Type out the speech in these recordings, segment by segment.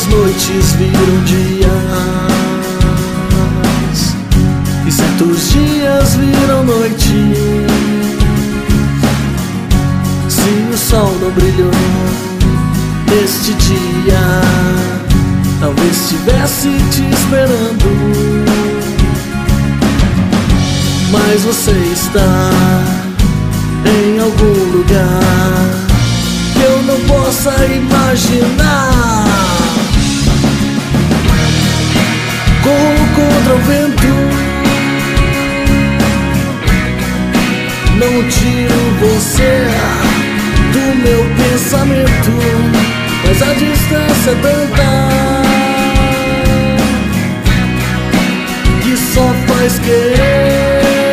noites viram dias, e certos dias viram noites. Se o sol não brilhou neste dia, talvez estivesse te esperando. Mas você está em algum lugar que eu não possa imaginar. Corro contra o vento, não tiro você do meu pensamento, mas a distância é tanta que só faz querer.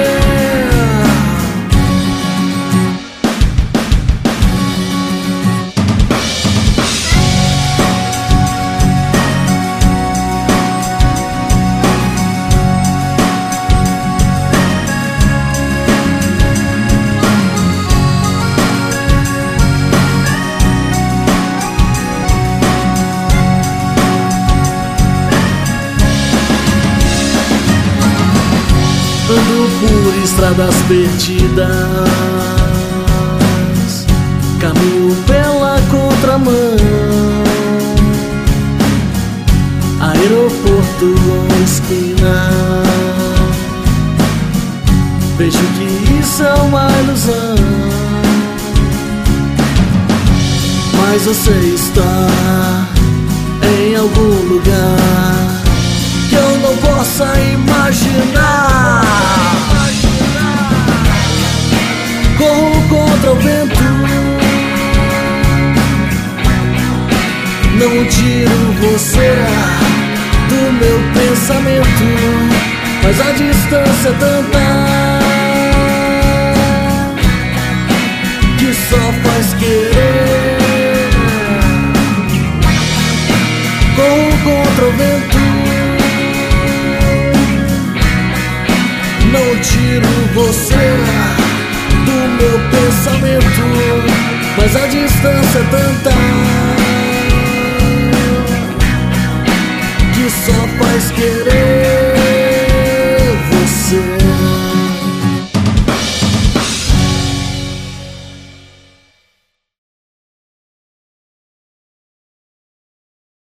Ando por estradas perdidas, caminho pela contramão, aeroporto ou esquina. Vejo que isso é uma ilusão, mas você está em algum lugar que eu não possa imaginar. Corro contra o vento, não tiro você do meu pensamento, mas a distância é tanta que só faz querer. Corro contra o vento, não tiro você do meu pensamento, mas a distância é tanta